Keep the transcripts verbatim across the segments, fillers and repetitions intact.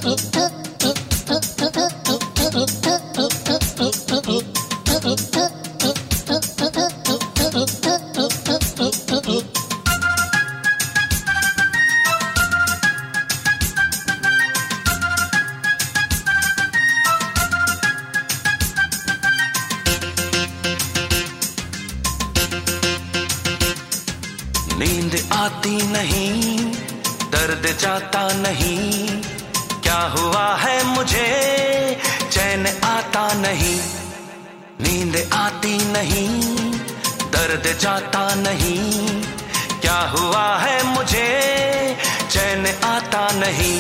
नींद आती नहीं, दर्द जाता नहीं, क्या हुआ है मुझे चैन आता नहीं। नींद आती नहीं, दर्द जाता नहीं, क्या हुआ है मुझे चैन आता नहीं।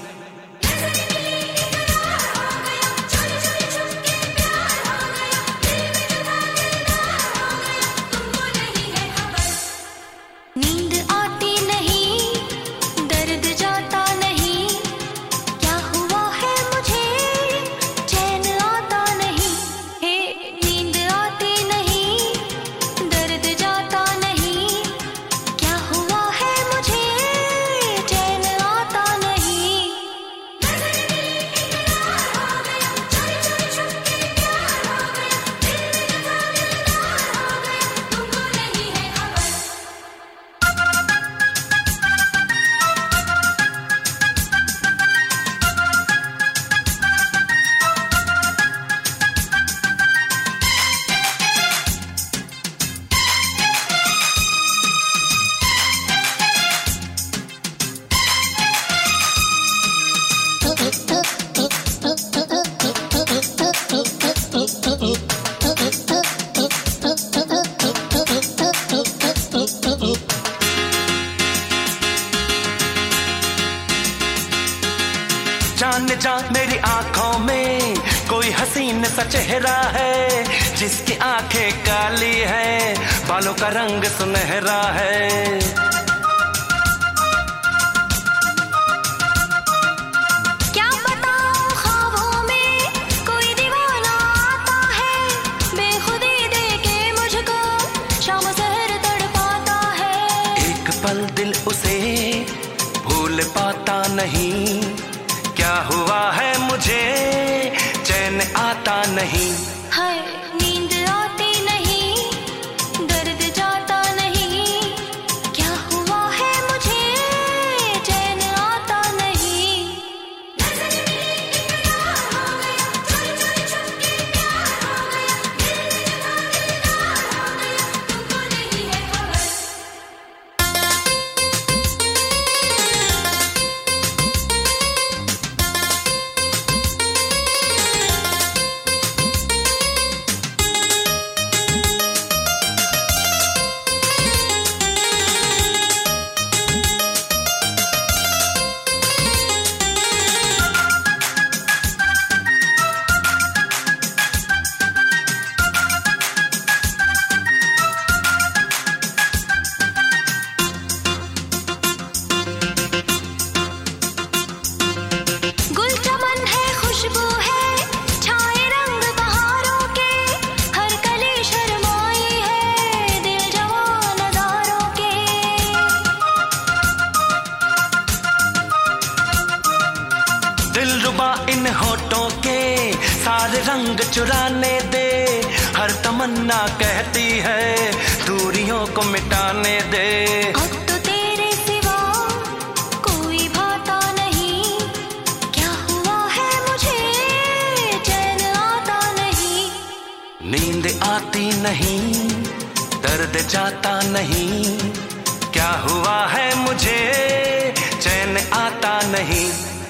जान जा मेरी आंखों में कोई हसीन सा चेहरा है, जिसकी आंखें काली है, बालों का रंग सुनहरा है। क्या बताऊं ख्वाबों में कोई दीवाना आता है, बेखुदी देके मुझको शाम सहर तड़पाता है। एक पल दिल उसे भूल पाता नहीं, क्या हुआ है मुझे चैन आता नहीं। हाय नींद आती नहीं, दर्द जाता नहीं, क्या हुआ है मुझे चैन आता नहीं। दिलरुबा इन होठों के सारे रंग चुराने दे, हर तमन्ना कहती है दूरियों को मिटाने दे। अब तो तेरे सिवा कोई भाता नहीं, क्या हुआ है मुझे चैन आता नहीं। नींद आती नहीं, दर्द जाता नहीं, क्या हुआ है मुझे चैन आता नहीं।